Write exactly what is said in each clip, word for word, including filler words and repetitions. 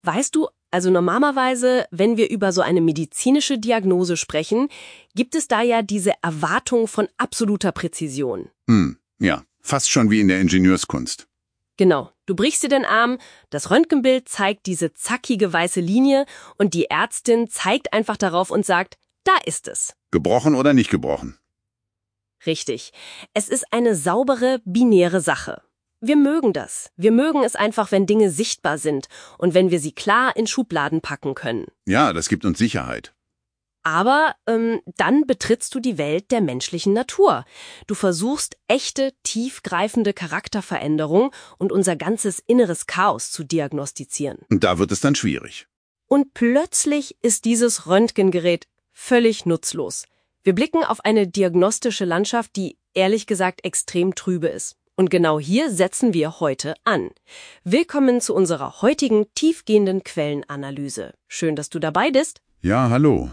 Weißt du, also normalerweise, wenn wir über so eine medizinische Diagnose sprechen, gibt es da ja diese Erwartung von absoluter Präzision. Hm, ja, fast schon wie in der Ingenieurskunst. Genau, du brichst dir den Arm, das Röntgenbild zeigt diese zackige weiße Linie und die Ärztin zeigt einfach darauf und sagt, da ist es. Gebrochen oder nicht gebrochen? Richtig. Es ist eine saubere, binäre Sache. Wir mögen das. Wir mögen es einfach, wenn Dinge sichtbar sind und wenn wir sie klar in Schubladen packen können. Ja, das gibt uns Sicherheit. Aber ähm, dann betrittst du die Welt der menschlichen Natur. Du versuchst, echte, tiefgreifende Charakterveränderung und unser ganzes inneres Chaos zu diagnostizieren. Und da wird es dann schwierig. Und plötzlich ist dieses Röntgengerät völlig nutzlos. Wir blicken auf eine diagnostische Landschaft, die ehrlich gesagt extrem trübe ist. Und genau hier setzen wir heute an. Willkommen zu unserer heutigen tiefgehenden Quellenanalyse. Schön, dass du dabei bist. Ja, hallo.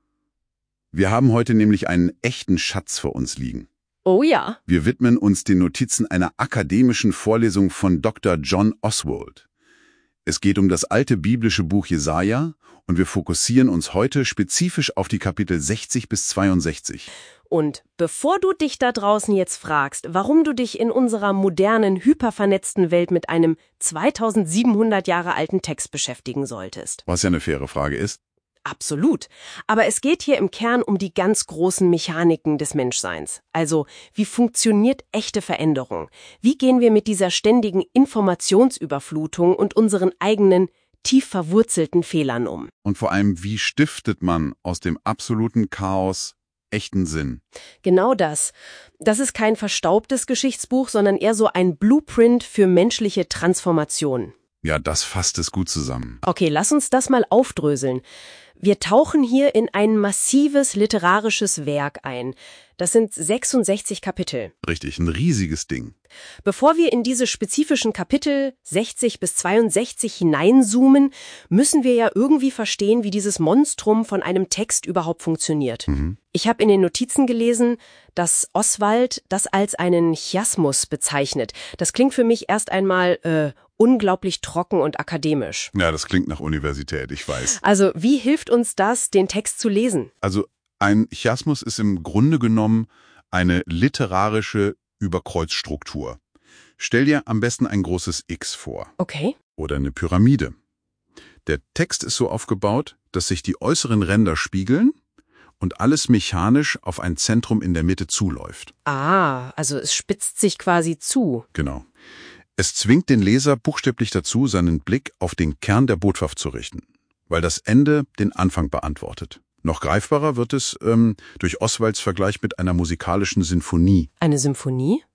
Wir haben heute nämlich einen echten Schatz vor uns liegen. Oh ja. Wir widmen uns den Notizen einer akademischen Vorlesung von Doktor John Oswald. Es geht um das alte biblische Buch Jesaja und wir fokussieren uns heute spezifisch auf die Kapitel sechzig bis zweiundsechzig. Und bevor du dich da draußen jetzt fragst, warum du dich in unserer modernen, hypervernetzten Welt mit einem zweitausendsiebenhundert Jahre alten Text beschäftigen solltest. Was ja eine faire Frage ist. Absolut. Aber es geht hier im Kern um die ganz großen Mechaniken des Menschseins. Also, wie funktioniert echte Veränderung? Wie gehen wir mit dieser ständigen Informationsüberflutung und unseren eigenen, tief verwurzelten Fehlern um? Und vor allem, wie stiftet man aus dem absoluten Chaos echten Sinn? Genau das. Das ist kein verstaubtes Geschichtsbuch, sondern eher so ein Blueprint für menschliche Transformation. Ja, das fasst es gut zusammen. Okay, lass uns das mal aufdröseln. Wir tauchen hier in ein massives literarisches Werk ein. Das sind sechsundsechzig Kapitel. Richtig, ein riesiges Ding. Bevor wir in diese spezifischen Kapitel sechzig bis zweiundsechzig hineinzoomen, müssen wir ja irgendwie verstehen, wie dieses Monstrum von einem Text überhaupt funktioniert. Mhm. Ich habe in den Notizen gelesen, dass Oswald das als einen Chiasmus bezeichnet. Das klingt für mich erst einmal äh, unglaublich trocken und akademisch. Ja, das klingt nach Universität, ich weiß. Also, wie hilft uns das, den Text zu lesen? Also, ein Chiasmus ist im Grunde genommen eine literarische Überkreuzstruktur. Stell dir am besten ein großes X vor. Okay. Oder eine Pyramide. Der Text ist so aufgebaut, dass sich die äußeren Ränder spiegeln und alles mechanisch auf ein Zentrum in der Mitte zuläuft. Ah, also es spitzt sich quasi zu. Genau. Es zwingt den Leser buchstäblich dazu, seinen Blick auf den Kern der Botschaft zu richten, weil das Ende den Anfang beantwortet. Noch greifbarer wird es ähm, durch Oswalds Vergleich mit einer musikalischen Sinfonie. Eine Symphonie?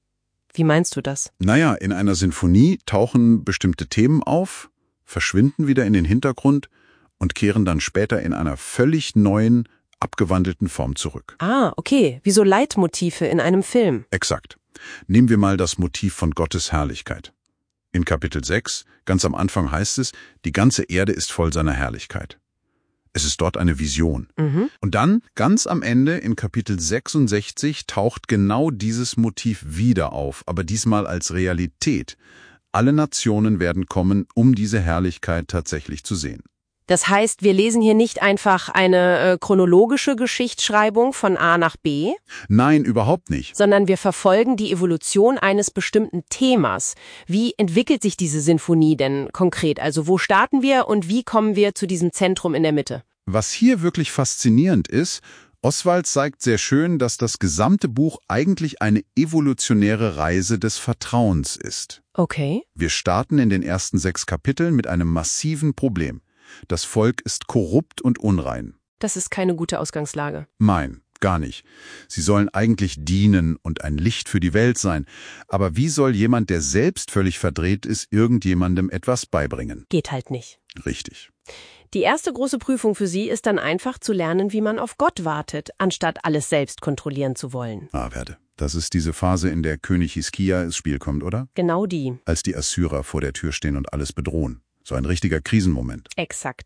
Wie meinst du das? Naja, in einer Sinfonie tauchen bestimmte Themen auf, verschwinden wieder in den Hintergrund und kehren dann später in einer völlig neuen, abgewandelten Form zurück. Ah, okay, wie so Leitmotive in einem Film. Exakt. Nehmen wir mal das Motiv von Gottes Herrlichkeit. In Kapitel sechs, ganz am Anfang heißt es, die ganze Erde ist voll seiner Herrlichkeit. Es ist dort eine Vision. Mhm. Und dann, ganz am Ende, in Kapitel sechsundsechzig, taucht genau dieses Motiv wieder auf, aber diesmal als Realität. Alle Nationen werden kommen, um diese Herrlichkeit tatsächlich zu sehen. Das heißt, wir lesen hier nicht einfach eine äh, chronologische Geschichtsschreibung von A nach B? Nein, überhaupt nicht. Sondern wir verfolgen die Evolution eines bestimmten Themas. Wie entwickelt sich diese Sinfonie denn konkret? Also wo starten wir und wie kommen wir zu diesem Zentrum in der Mitte? Was hier wirklich faszinierend ist, Oswald zeigt sehr schön, dass das gesamte Buch eigentlich eine evolutionäre Reise des Vertrauens ist. Okay. Wir starten in den ersten sechs Kapiteln mit einem massiven Problem. Das Volk ist korrupt und unrein. Das ist keine gute Ausgangslage. Nein, gar nicht. Sie sollen eigentlich dienen und ein Licht für die Welt sein. Aber wie soll jemand, der selbst völlig verdreht ist, irgendjemandem etwas beibringen? Geht halt nicht. Richtig. Die erste große Prüfung für sie ist dann einfach zu lernen, wie man auf Gott wartet, anstatt alles selbst kontrollieren zu wollen. Ah, werde. Das ist diese Phase, in der König Hiskia ins Spiel kommt, oder? Genau die. Als die Assyrer vor der Tür stehen und alles bedrohen. So ein richtiger Krisenmoment. Exakt.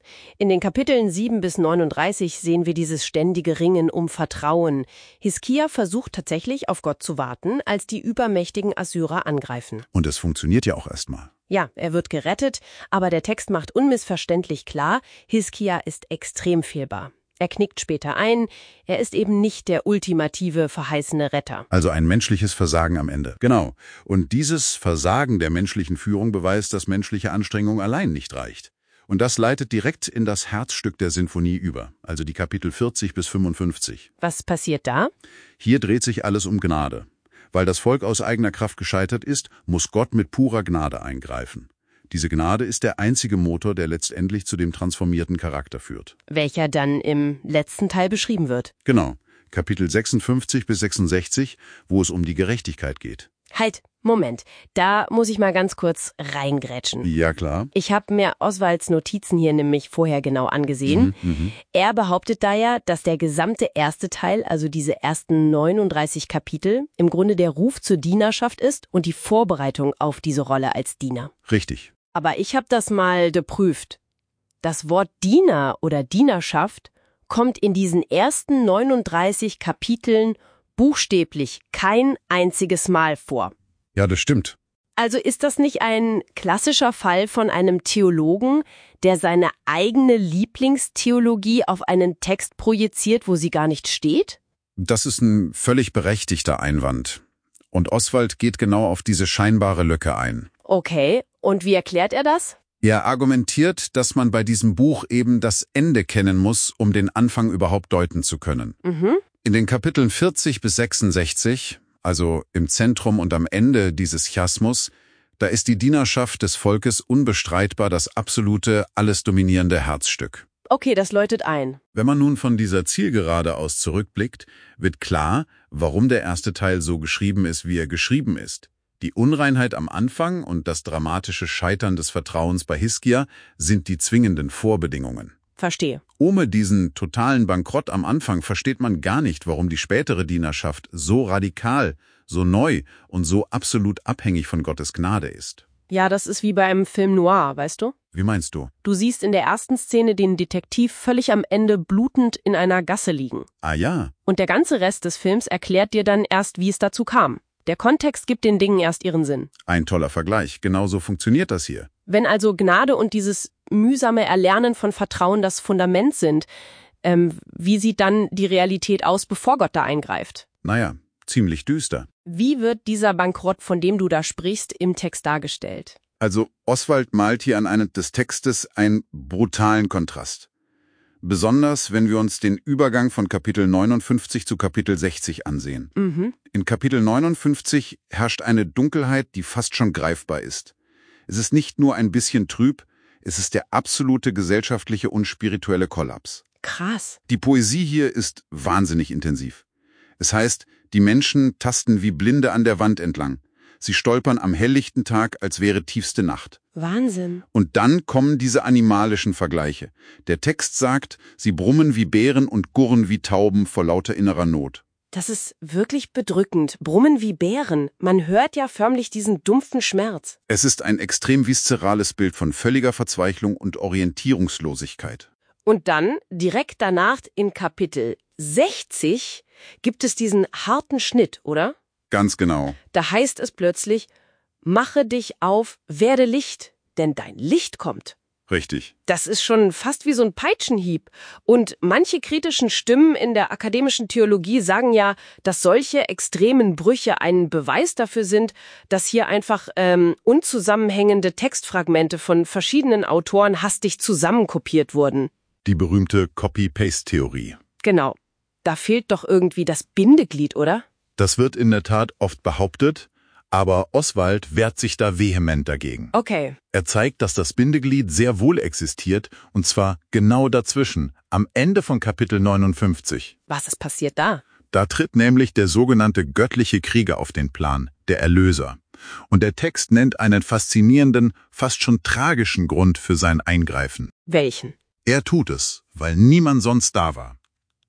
In den Kapiteln sieben bis neununddreißig sehen wir dieses ständige Ringen um Vertrauen. Hiskia versucht tatsächlich auf Gott zu warten, als die übermächtigen Assyrer angreifen. Und es funktioniert ja auch erstmal. Ja, er wird gerettet, aber der Text macht unmissverständlich klar, Hiskia ist extrem fehlbar. Er knickt später ein, er ist eben nicht der ultimative, verheißene Retter. Also ein menschliches Versagen am Ende. Genau. Und dieses Versagen der menschlichen Führung beweist, dass menschliche Anstrengung allein nicht reicht. Und das leitet direkt in das Herzstück der Sinfonie über, also die Kapitel vierzig bis fünfundfünfzig. Was passiert da? Hier dreht sich alles um Gnade. Weil das Volk aus eigener Kraft gescheitert ist, muss Gott mit purer Gnade eingreifen. Diese Gnade ist der einzige Motor, der letztendlich zu dem transformierten Charakter führt. Welcher dann im letzten Teil beschrieben wird. Genau, Kapitel sechsundfünfzig bis sechsundsechzig, wo es um die Gerechtigkeit geht. Halt, Moment, da muss ich mal ganz kurz reingrätschen. Ja, klar. Ich habe mir Oswalds Notizen hier nämlich vorher genau angesehen. Mhm, mhm. Er behauptet da ja, dass der gesamte erste Teil, also diese ersten neununddreißig Kapitel, im Grunde der Ruf zur Dienerschaft ist und die Vorbereitung auf diese Rolle als Diener. Richtig. Aber ich habe das mal geprüft. Das Wort Diener oder Dienerschaft kommt in diesen ersten neununddreißig Kapiteln buchstäblich kein einziges Mal vor. Ja, das stimmt. Also ist das nicht ein klassischer Fall von einem Theologen, der seine eigene Lieblingstheologie auf einen Text projiziert, wo sie gar nicht steht? Das ist ein völlig berechtigter Einwand. Und Oswald geht genau auf diese scheinbare Lücke ein. Okay, und wie erklärt er das? Er argumentiert, dass man bei diesem Buch eben das Ende kennen muss, um den Anfang überhaupt deuten zu können. Mhm. In den Kapiteln vierzig bis sechsundsechzig, also im Zentrum und am Ende dieses Chiasmus, da ist die Dienerschaft des Volkes unbestreitbar das absolute, alles dominierende Herzstück. Okay, das läutet ein. Wenn man nun von dieser Zielgerade aus zurückblickt, wird klar, warum der erste Teil so geschrieben ist, wie er geschrieben ist. Die Unreinheit am Anfang und das dramatische Scheitern des Vertrauens bei Hiskia sind die zwingenden Vorbedingungen. Verstehe. Ohne diesen totalen Bankrott am Anfang versteht man gar nicht, warum die spätere Dienerschaft so radikal, so neu und so absolut abhängig von Gottes Gnade ist. Ja, das ist wie bei einem Film noir, weißt du? Wie meinst du? Du siehst in der ersten Szene den Detektiv völlig am Ende blutend in einer Gasse liegen. Ah ja. Und der ganze Rest des Films erklärt dir dann erst, wie es dazu kam. Der Kontext gibt den Dingen erst ihren Sinn. Ein toller Vergleich. Genauso funktioniert das hier. Wenn also Gnade und dieses mühsame Erlernen von Vertrauen das Fundament sind, ähm, wie sieht dann die Realität aus, bevor Gott da eingreift? Naja, ziemlich düster. Wie wird dieser Bankrott, von dem du da sprichst, im Text dargestellt? Also Oswald malt hier an einem des Textes einen brutalen Kontrast. Besonders, wenn wir uns den Übergang von Kapitel neunundfünfzig zu Kapitel sechzig ansehen. Mhm. In Kapitel neunundfünfzig herrscht eine Dunkelheit, die fast schon greifbar ist. Es ist nicht nur ein bisschen trüb, es ist der absolute gesellschaftliche und spirituelle Kollaps. Krass. Die Poesie hier ist wahnsinnig intensiv. Es heißt, die Menschen tasten wie Blinde an der Wand entlang. Sie stolpern am helllichten Tag, als wäre tiefste Nacht. Wahnsinn. Und dann kommen diese animalischen Vergleiche. Der Text sagt, sie brummen wie Bären und gurren wie Tauben vor lauter innerer Not. Das ist wirklich bedrückend. Brummen wie Bären. Man hört ja förmlich diesen dumpfen Schmerz. Es ist ein extrem viszerales Bild von völliger Verzweiflung und Orientierungslosigkeit. Und dann, direkt danach in Kapitel sechzig, gibt es diesen harten Schnitt, oder? Ganz genau. Da heißt es plötzlich, mache dich auf, werde Licht, denn dein Licht kommt. Richtig. Das ist schon fast wie so ein Peitschenhieb. Und manche kritischen Stimmen in der akademischen Theologie sagen ja, dass solche extremen Brüche ein Beweis dafür sind, dass hier einfach ähm, unzusammenhängende Textfragmente von verschiedenen Autoren hastig zusammenkopiert wurden. Die berühmte Copy-Paste-Theorie. Genau. Da fehlt doch irgendwie das Bindeglied, oder? Das wird in der Tat oft behauptet, aber Oswald wehrt sich da vehement dagegen. Okay. Er zeigt, dass das Bindeglied sehr wohl existiert, und zwar genau dazwischen, am Ende von Kapitel neunundfünfzig. Was ist passiert da? Da tritt nämlich der sogenannte göttliche Krieger auf den Plan, der Erlöser. Und der Text nennt einen faszinierenden, fast schon tragischen Grund für sein Eingreifen. Welchen? Er tut es, weil niemand sonst da war.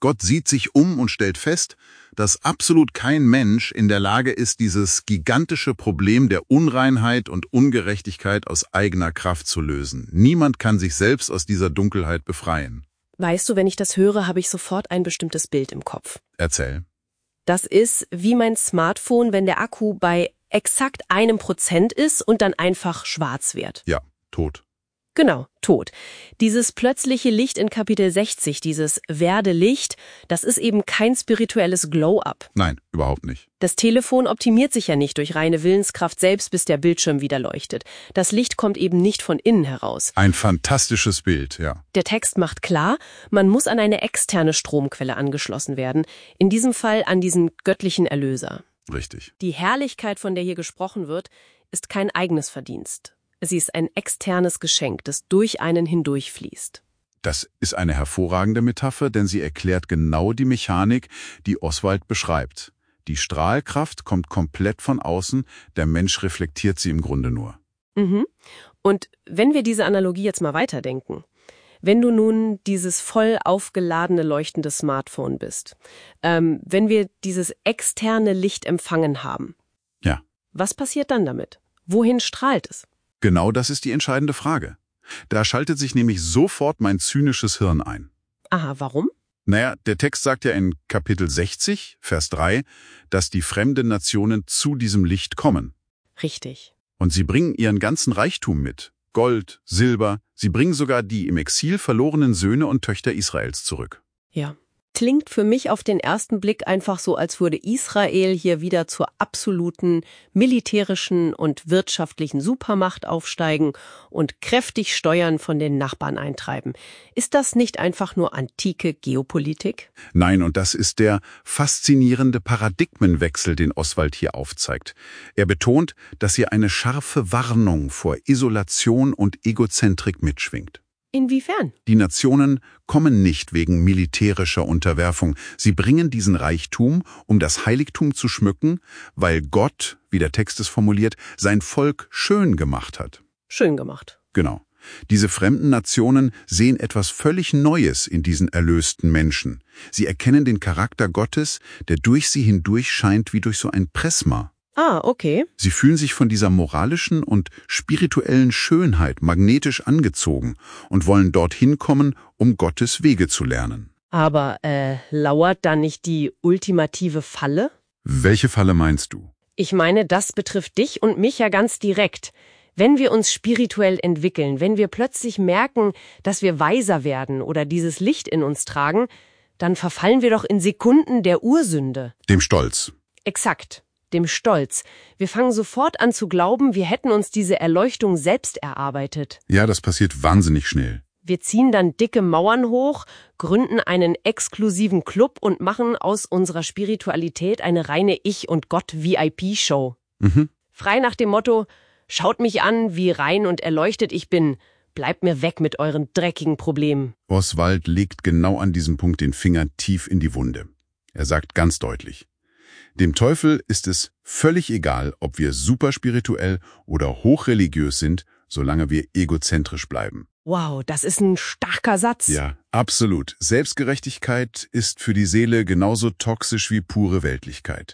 Gott sieht sich um und stellt fest, dass absolut kein Mensch in der Lage ist, dieses gigantische Problem der Unreinheit und Ungerechtigkeit aus eigener Kraft zu lösen. Niemand kann sich selbst aus dieser Dunkelheit befreien. Weißt du, wenn ich das höre, habe ich sofort ein bestimmtes Bild im Kopf. Erzähl. Das ist wie mein Smartphone, wenn der Akku bei exakt einem Prozent ist und dann einfach schwarz wird. Ja, tot. Genau, tot. Dieses plötzliche Licht in Kapitel sechzig, dieses Werde Licht, das ist eben kein spirituelles Glow-up. Nein, überhaupt nicht. Das Telefon optimiert sich ja nicht durch reine Willenskraft selbst, bis der Bildschirm wieder leuchtet. Das Licht kommt eben nicht von innen heraus. Ein fantastisches Bild, ja. Der Text macht klar, man muss an eine externe Stromquelle angeschlossen werden, in diesem Fall an diesen göttlichen Erlöser. Richtig. Die Herrlichkeit, von der hier gesprochen wird, ist kein eigenes Verdienst. Sie ist ein externes Geschenk, das durch einen hindurchfließt. Das ist eine hervorragende Metapher, denn sie erklärt genau die Mechanik, die Oswald beschreibt. Die Strahlkraft kommt komplett von außen, der Mensch reflektiert sie im Grunde nur. Mhm. Und wenn wir diese Analogie jetzt mal weiterdenken, wenn du nun dieses voll aufgeladene, leuchtende Smartphone bist, ähm, wenn wir dieses externe Licht empfangen haben, ja. Was passiert dann damit? Wohin strahlt es? Genau das ist die entscheidende Frage. Da schaltet sich nämlich sofort mein zynisches Hirn ein. Aha, warum? Naja, der Text sagt ja in Kapitel sechzig, Vers drei, dass die fremden Nationen zu diesem Licht kommen. Richtig. Und sie bringen ihren ganzen Reichtum mit. Gold, Silber, sie bringen sogar die im Exil verlorenen Söhne und Töchter Israels zurück. Ja. Klingt für mich auf den ersten Blick einfach so, als würde Israel hier wieder zur absoluten militärischen und wirtschaftlichen Supermacht aufsteigen und kräftig Steuern von den Nachbarn eintreiben. Ist das nicht einfach nur antike Geopolitik? Nein, und das ist der faszinierende Paradigmenwechsel, den Oswald hier aufzeigt. Er betont, dass hier eine scharfe Warnung vor Isolation und Egozentrik mitschwingt. Inwiefern? Die Nationen kommen nicht wegen militärischer Unterwerfung. Sie bringen diesen Reichtum, um das Heiligtum zu schmücken, weil Gott, wie der Text es formuliert, sein Volk schön gemacht hat. Schön gemacht. Genau. Diese fremden Nationen sehen etwas völlig Neues in diesen erlösten Menschen. Sie erkennen den Charakter Gottes, der durch sie hindurch scheint wie durch so ein Prisma. Ah, okay. Sie fühlen sich von dieser moralischen und spirituellen Schönheit magnetisch angezogen und wollen dorthin kommen, um Gottes Wege zu lernen. Aber äh, lauert da nicht die ultimative Falle? Welche Falle meinst du? Ich meine, das betrifft dich und mich ja ganz direkt. Wenn wir uns spirituell entwickeln, wenn wir plötzlich merken, dass wir weiser werden oder dieses Licht in uns tragen, dann verfallen wir doch in Sekunden der Ursünde. Dem Stolz. Exakt. Dem Stolz. Wir fangen sofort an zu glauben, wir hätten uns diese Erleuchtung selbst erarbeitet. Ja, das passiert wahnsinnig schnell. Wir ziehen dann dicke Mauern hoch, gründen einen exklusiven Club und machen aus unserer Spiritualität eine reine Ich- und Gott-V I P-Show. Mhm. Frei nach dem Motto, schaut mich an, wie rein und erleuchtet ich bin. Bleibt mir weg mit euren dreckigen Problemen. Oswald legt genau an diesem Punkt den Finger tief in die Wunde. Er sagt ganz deutlich: Dem Teufel ist es völlig egal, ob wir superspirituell oder hochreligiös sind, solange wir egozentrisch bleiben. Wow, das ist ein starker Satz. Ja, absolut. Selbstgerechtigkeit ist für die Seele genauso toxisch wie pure Weltlichkeit.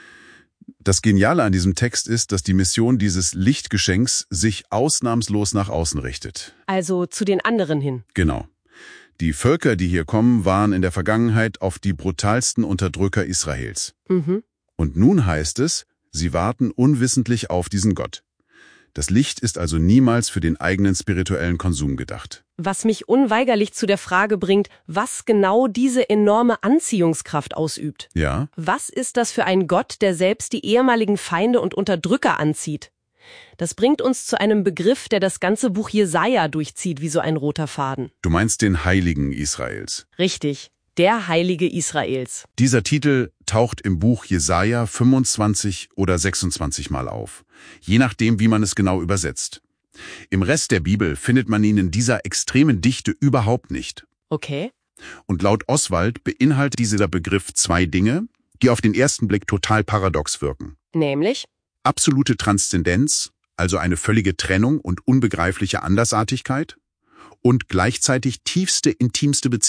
Das Geniale an diesem Text ist, dass die Mission dieses Lichtgeschenks sich ausnahmslos nach außen richtet. Also zu den anderen hin. Genau. Die Völker, die hier kommen, waren in der Vergangenheit oft die brutalsten Unterdrücker Israels. Mhm. Und nun heißt es, sie warten unwissentlich auf diesen Gott. Das Licht ist also niemals für den eigenen spirituellen Konsum gedacht. Was mich unweigerlich zu der Frage bringt, was genau diese enorme Anziehungskraft ausübt. Ja? Was ist das für ein Gott, der selbst die ehemaligen Feinde und Unterdrücker anzieht? Das bringt uns zu einem Begriff, der das ganze Buch Jesaja durchzieht wie so ein roter Faden. Du meinst den Heiligen Israels. Richtig, der Heilige Israels. Dieser Titel taucht im Buch Jesaja fünfundzwanzig oder sechsundzwanzig Mal auf, je nachdem, wie man es genau übersetzt. Im Rest der Bibel findet man ihn in dieser extremen Dichte überhaupt nicht. Okay. Und laut Oswald beinhaltet dieser Begriff zwei Dinge, die auf den ersten Blick total paradox wirken. Nämlich? Absolute Transzendenz, also eine völlige Trennung und unbegreifliche Andersartigkeit, und gleichzeitig tiefste, intimste Beziehung.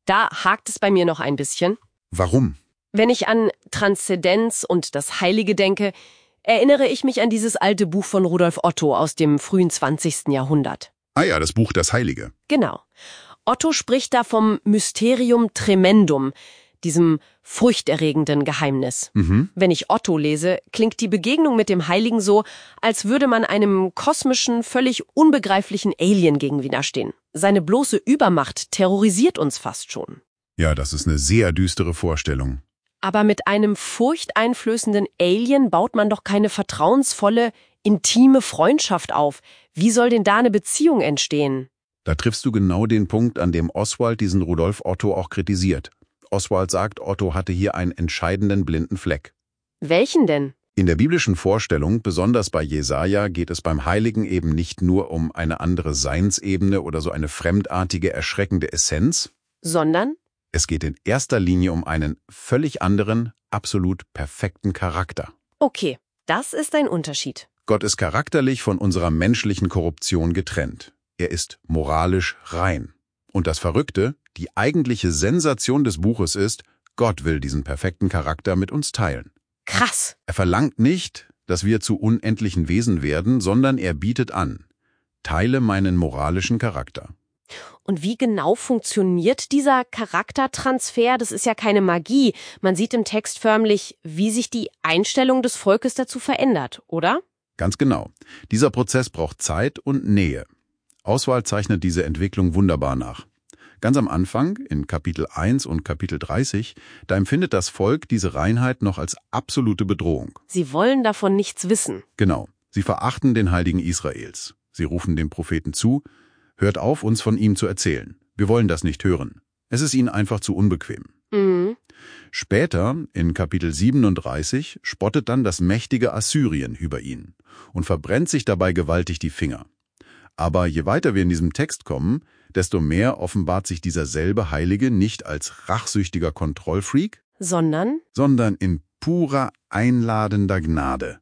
Da hakt es bei mir noch ein bisschen. Warum? Wenn ich an Transzendenz und das Heilige denke, erinnere ich mich an dieses alte Buch von Rudolf Otto aus dem frühen zwanzigsten Jahrhundert. Ah ja, das Buch Das Heilige. Genau. Otto spricht da vom Mysterium Tremendum, diesem furchterregenden Geheimnis. Mhm. Wenn ich Otto lese, klingt die Begegnung mit dem Heiligen so, als würde man einem kosmischen, völlig unbegreiflichen Alien gegenüberstehen. Seine bloße Übermacht terrorisiert uns fast schon. Ja, das ist eine sehr düstere Vorstellung. Aber mit einem furchteinflößenden Alien baut man doch keine vertrauensvolle, intime Freundschaft auf. Wie soll denn da eine Beziehung entstehen? Da triffst du genau den Punkt, an dem Oswald diesen Rudolf Otto auch kritisiert. Oswald sagt, Otto hatte hier einen entscheidenden blinden Fleck. Welchen denn? In der biblischen Vorstellung, besonders bei Jesaja, geht es beim Heiligen eben nicht nur um eine andere Seinsebene oder so eine fremdartige, erschreckende Essenz, Sondern? es geht in erster Linie um einen völlig anderen, absolut perfekten Charakter. Okay, das ist ein Unterschied. Gott ist charakterlich von unserer menschlichen Korruption getrennt. Er ist moralisch rein. Und das Verrückte, die eigentliche Sensation des Buches ist, Gott will diesen perfekten Charakter mit uns teilen. Krass. Er verlangt nicht, dass wir zu unendlichen Wesen werden, sondern er bietet an: Teile meinen moralischen Charakter. Und wie genau funktioniert dieser Charaktertransfer? Das ist ja keine Magie. Man sieht im Text förmlich, wie sich die Einstellung des Volkes dazu verändert, oder? Ganz genau. Dieser Prozess braucht Zeit und Nähe. Oswald zeichnet diese Entwicklung wunderbar nach. Ganz am Anfang, in Kapitel eins und Kapitel dreißig, da empfindet das Volk diese Reinheit noch als absolute Bedrohung. Sie wollen davon nichts wissen. Genau. Sie verachten den Heiligen Israels. Sie rufen dem Propheten zu: Hört auf, uns von ihm zu erzählen. Wir wollen das nicht hören. Es ist ihnen einfach zu unbequem. Mhm. Später, in Kapitel siebenunddreißig, spottet dann das mächtige Assyrien über ihn und verbrennt sich dabei gewaltig die Finger. Aber je weiter wir in diesem Text kommen, desto mehr offenbart sich dieser selbe Heilige nicht als rachsüchtiger Kontrollfreak, Sondern? sondern in purer einladender Gnade.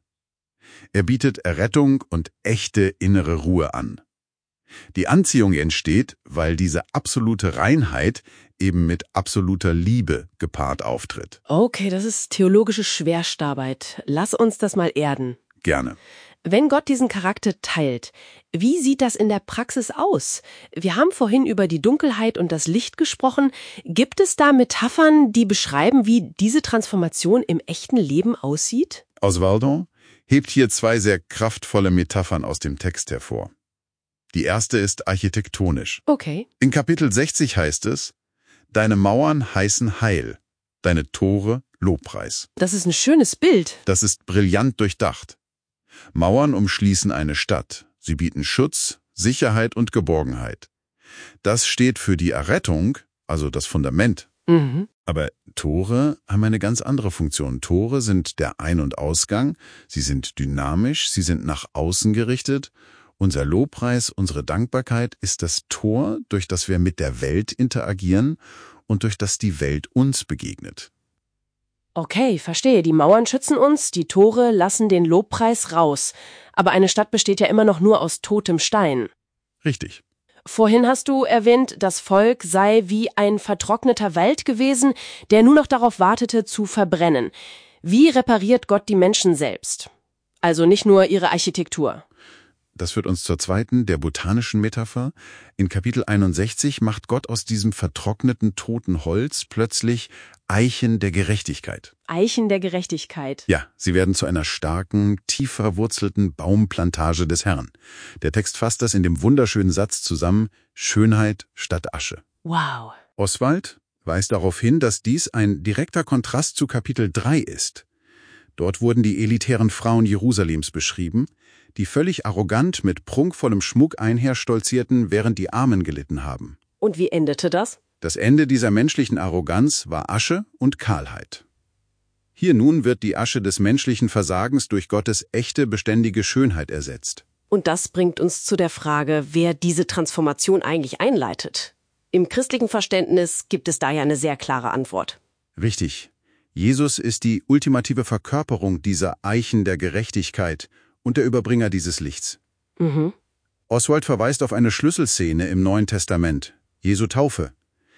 Er bietet Errettung und echte innere Ruhe an. Die Anziehung entsteht, weil diese absolute Reinheit eben mit absoluter Liebe gepaart auftritt. Okay, das ist theologische Schwerstarbeit. Lass uns das mal erden. Gerne. Wenn Gott diesen Charakter teilt, wie sieht das in der Praxis aus? Wir haben vorhin über die Dunkelheit und das Licht gesprochen. Gibt es da Metaphern, die beschreiben, wie diese Transformation im echten Leben aussieht? Oswaldo hebt hier zwei sehr kraftvolle Metaphern aus dem Text hervor. Die erste ist architektonisch. Okay. In Kapitel sechzig heißt es: Deine Mauern heißen Heil, deine Tore Lobpreis. Das ist ein schönes Bild. Das ist brillant durchdacht. Mauern umschließen eine Stadt. Sie bieten Schutz, Sicherheit und Geborgenheit. Das steht für die Errettung, also das Fundament. Mhm. Aber Tore haben eine ganz andere Funktion. Tore sind der Ein- und Ausgang, sie sind dynamisch, sie sind nach außen gerichtet. Unser Lobpreis, unsere Dankbarkeit ist das Tor, durch das wir mit der Welt interagieren und durch das die Welt uns begegnet. Okay, verstehe. Die Mauern schützen uns, die Tore lassen den Lobpreis raus. Aber eine Stadt besteht ja immer noch nur aus totem Stein. Richtig. Vorhin hast du erwähnt, das Volk sei wie ein vertrockneter Wald gewesen, der nur noch darauf wartete, zu verbrennen. Wie repariert Gott die Menschen selbst? Also nicht nur ihre Architektur. Das führt uns zur zweiten, der botanischen Metapher. In Kapitel einundsechzig macht Gott aus diesem vertrockneten, toten Holz plötzlich Eichen der Gerechtigkeit. Eichen der Gerechtigkeit. Ja, sie werden zu einer starken, tief verwurzelten Baumplantage des Herrn. Der Text fasst das in dem wunderschönen Satz zusammen: Schönheit statt Asche. Wow. Oswald weist darauf hin, dass dies ein direkter Kontrast zu Kapitel drei ist. Dort wurden die elitären Frauen Jerusalems beschrieben, die völlig arrogant mit prunkvollem Schmuck einherstolzierten, während die Armen gelitten haben. Und wie endete das? Das Ende dieser menschlichen Arroganz war Asche und Kahlheit. Hier nun wird die Asche des menschlichen Versagens durch Gottes echte, beständige Schönheit ersetzt. Und das bringt uns zu der Frage, wer diese Transformation eigentlich einleitet. Im christlichen Verständnis gibt es da ja eine sehr klare Antwort. Richtig. Jesus ist die ultimative Verkörperung dieser Eichen der Gerechtigkeit und der Überbringer dieses Lichts. Mhm. Oswald verweist auf eine Schlüsselszene im Neuen Testament, Jesu Taufe.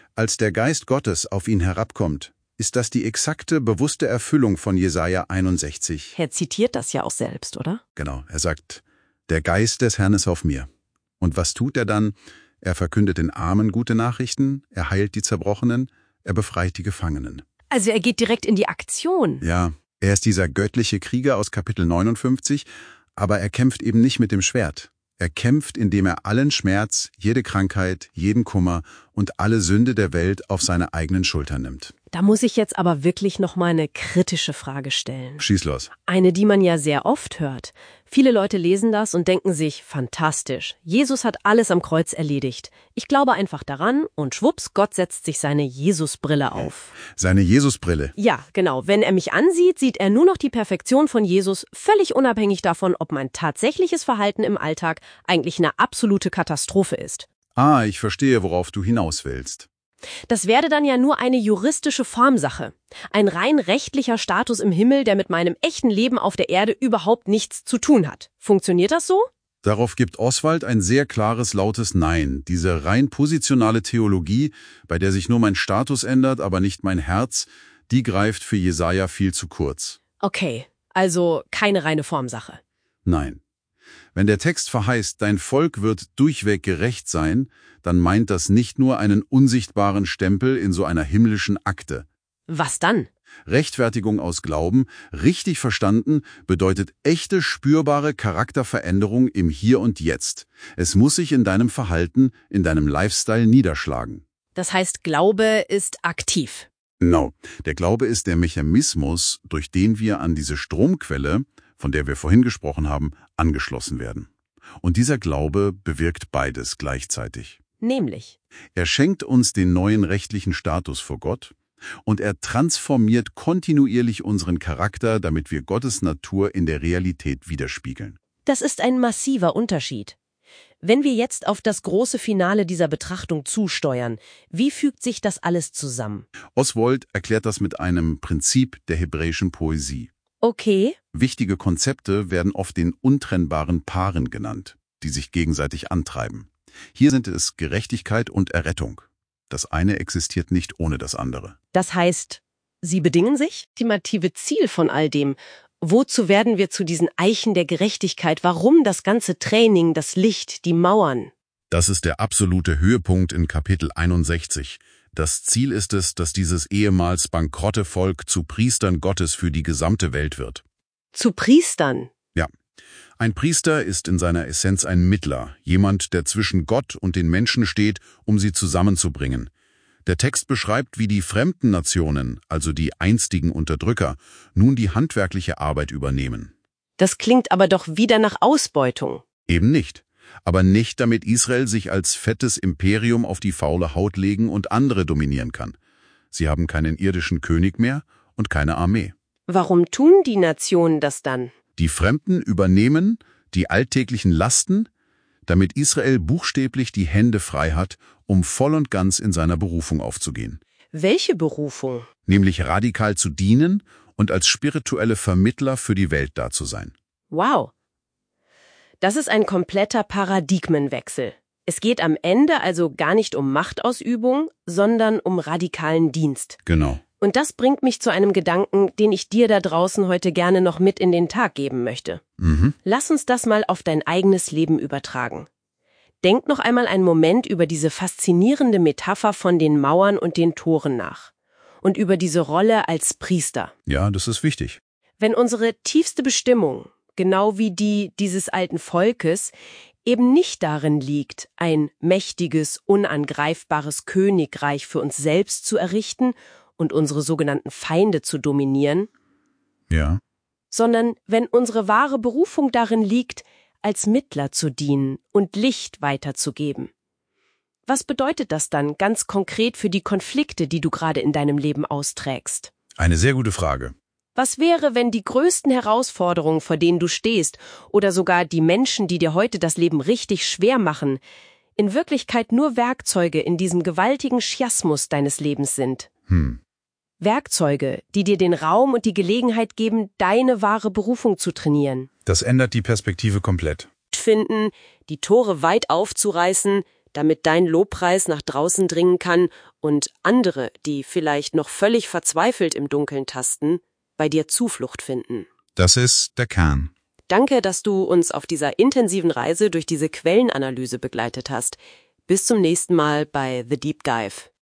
Als der Geist Gottes auf ihn herabkommt, ist das die exakte, bewusste Erfüllung von Jesaja einundsechzig. Er zitiert das ja auch selbst, oder? Genau, er sagt, der Geist des Herrn ist auf mir. Und was tut er dann? Er verkündet den Armen gute Nachrichten, er heilt die Zerbrochenen, er befreit die Gefangenen. Also er geht direkt in die Aktion. Ja, er ist dieser göttliche Krieger aus Kapitel neunundfünfzig, aber er kämpft eben nicht mit dem Schwert. Er kämpft, indem er allen Schmerz, jede Krankheit, jeden Kummer und alle Sünde der Welt auf seine eigenen Schultern nimmt. Da muss ich jetzt aber wirklich noch mal eine kritische Frage stellen. Schieß los. Eine, die man ja sehr oft hört. Viele Leute lesen das und denken sich, fantastisch, Jesus hat alles am Kreuz erledigt. Ich glaube einfach daran und schwupps, Gott setzt sich seine Jesusbrille auf. Seine Jesusbrille. Ja, genau. Wenn er mich ansieht, sieht er nur noch die Perfektion von Jesus, völlig unabhängig davon, ob mein tatsächliches Verhalten im Alltag eigentlich eine absolute Katastrophe ist. Ah, ich verstehe, worauf du hinaus willst. Das wäre dann ja nur eine juristische Formsache. Ein rein rechtlicher Status im Himmel, der mit meinem echten Leben auf der Erde überhaupt nichts zu tun hat. Funktioniert das so? Darauf gibt Oswald ein sehr klares, lautes Nein. Diese rein positionale Theologie, bei der sich nur mein Status ändert, aber nicht mein Herz, die greift für Jesaja viel zu kurz. Okay, also keine reine Formsache. Nein. Wenn der Text verheißt, dein Volk wird durchweg gerecht sein, dann meint das nicht nur einen unsichtbaren Stempel in so einer himmlischen Akte. Was dann? Rechtfertigung aus Glauben, richtig verstanden, bedeutet echte, spürbare Charakterveränderung im Hier und Jetzt. Es muss sich in deinem Verhalten, in deinem Lifestyle niederschlagen. Das heißt, Glaube ist aktiv. Genau. Der Glaube ist der Mechanismus, durch den wir an diese Stromquelle, von der wir vorhin gesprochen haben, angeschlossen werden. Und dieser Glaube bewirkt beides gleichzeitig. Nämlich? Er schenkt uns den neuen rechtlichen Status vor Gott und er transformiert kontinuierlich unseren Charakter, damit wir Gottes Natur in der Realität widerspiegeln. Das ist ein massiver Unterschied. Wenn wir jetzt auf das große Finale dieser Betrachtung zusteuern, wie fügt sich das alles zusammen? Oswald erklärt das mit einem Prinzip der hebräischen Poesie. Okay. Wichtige Konzepte werden oft den untrennbaren Paaren genannt, die sich gegenseitig antreiben. Hier sind es Gerechtigkeit und Errettung. Das eine existiert nicht ohne das andere. Das heißt, sie bedingen sich? Das ultimative Ziel von all dem. Wozu werden wir zu diesen Eichen der Gerechtigkeit? Warum das ganze Training, das Licht, die Mauern? Das ist der absolute Höhepunkt in Kapitel einundsechzig. Das Ziel ist es, dass dieses ehemals bankrotte Volk zu Priestern Gottes für die gesamte Welt wird. Zu Priestern? Ja. Ein Priester ist in seiner Essenz ein Mittler, jemand, der zwischen Gott und den Menschen steht, um sie zusammenzubringen. Der Text beschreibt, wie die fremden Nationen, also die einstigen Unterdrücker, nun die handwerkliche Arbeit übernehmen. Das klingt aber doch wieder nach Ausbeutung. Eben nicht. Aber nicht, damit Israel sich als fettes Imperium auf die faule Haut legen und andere dominieren kann. Sie haben keinen irdischen König mehr und keine Armee. Warum tun die Nationen das dann? Die Fremden übernehmen die alltäglichen Lasten, damit Israel buchstäblich die Hände frei hat, um voll und ganz in seiner Berufung aufzugehen. Welche Berufung? Nämlich radikal zu dienen und als spirituelle Vermittler für die Welt da zu sein. Wow. Das ist ein kompletter Paradigmenwechsel. Es geht am Ende also gar nicht um Machtausübung, sondern um radikalen Dienst. Genau. Und das bringt mich zu einem Gedanken, den ich dir da draußen heute gerne noch mit in den Tag geben möchte. Mhm. Lass uns das mal auf dein eigenes Leben übertragen. Denk noch einmal einen Moment über diese faszinierende Metapher von den Mauern und den Toren nach. Und über diese Rolle als Priester. Ja, das ist wichtig. Wenn unsere tiefste Bestimmung, genau wie die dieses alten Volkes, eben nicht darin liegt, ein mächtiges, unangreifbares Königreich für uns selbst zu errichten und unsere sogenannten Feinde zu dominieren, Ja. sondern wenn unsere wahre Berufung darin liegt, als Mittler zu dienen und Licht weiterzugeben. Was bedeutet das dann ganz konkret für die Konflikte, die du gerade in deinem Leben austrägst? Eine sehr gute Frage. Was wäre, wenn die größten Herausforderungen, vor denen du stehst, oder sogar die Menschen, die dir heute das Leben richtig schwer machen, in Wirklichkeit nur Werkzeuge in diesem gewaltigen Chiasmus deines Lebens sind? Hm. Werkzeuge, die dir den Raum und die Gelegenheit geben, deine wahre Berufung zu trainieren. Das ändert die Perspektive komplett. Finden, die Tore weit aufzureißen, damit dein Lobpreis nach draußen dringen kann und andere, die vielleicht noch völlig verzweifelt im Dunkeln tasten, bei dir Zuflucht finden. Das ist der Kern. Danke, dass du uns auf dieser intensiven Reise durch diese Quellenanalyse begleitet hast. Bis zum nächsten Mal bei The Deep Dive.